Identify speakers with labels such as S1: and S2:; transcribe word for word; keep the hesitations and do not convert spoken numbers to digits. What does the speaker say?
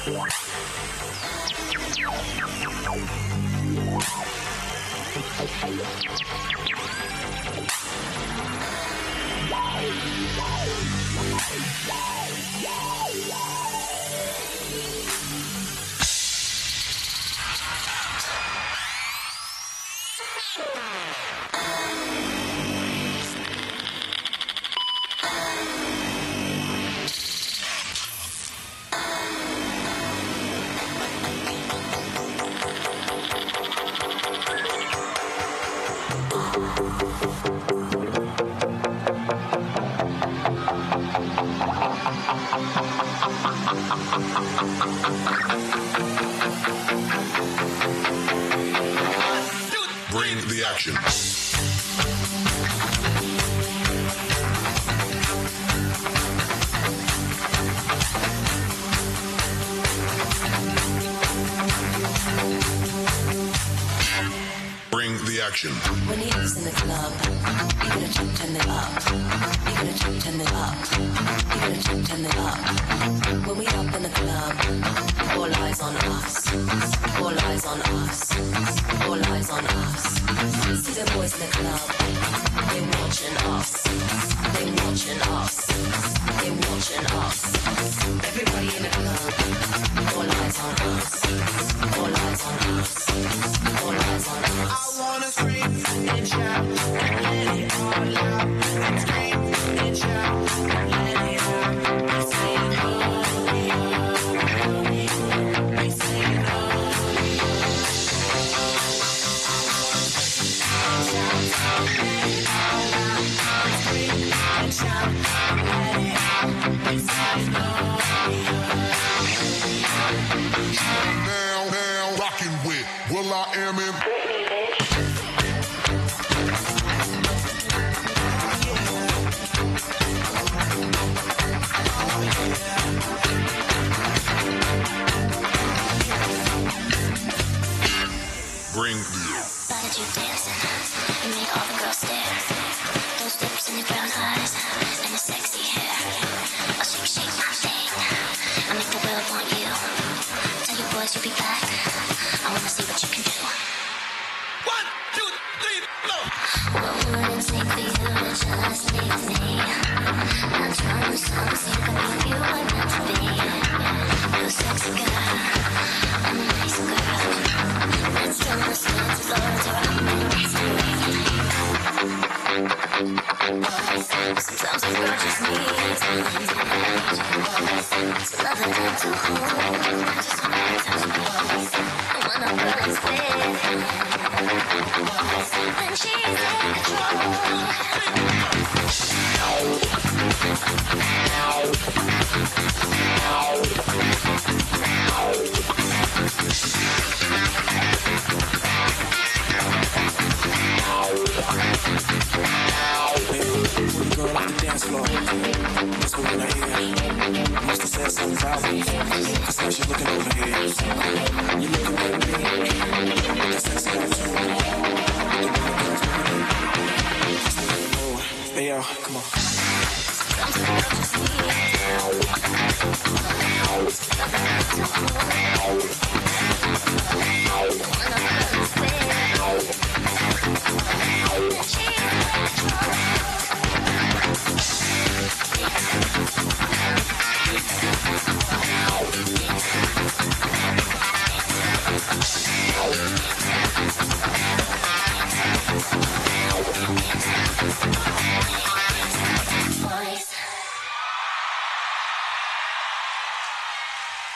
S1: Bring the action. Bring the action.
S2: When he is in the club, you gotta jump, turn it up. You gotta jump, turn it up. You gotta jump, turn it up. When we up in the club, all eyes on us. All eyes on us. All eyes on us. See the boys in the club, they watching us. They watching us. They watching us. Everybody in the club, all eyes on us. All eyes on us. All eyes on us.
S3: I wanna scream and shout and let it all out. Scream and shout and let it out. I say no, I say no. Scream and shout and let it out. I say no.
S1: Now, now, rocking with Will I Am in. Bring the
S4: Why did you dance? You make all the girls stare. Those lips and your brown eyes and your sexy hair. I'll shake, shake my thing. I make the world want you. Tell your boys you'll be back. I wanna see what you can do.
S3: One, two, three, four.
S4: What would it take for you to just leave me? I'm trying to songs you can be you are meant to be. You sexy girl, I'm a nice girl. Let's go, let's dance, floor to rock me. Sometimes a girl just needs another time to hold. Just one touch me. And when a girl is with, then she's in control.
S5: Girl on the dance floor, what's going on here? Must have said something about me. Cause now she's looking over here. You looking at me with that sexy attitude. Hey yo, come on.
S4: Sometimes I just need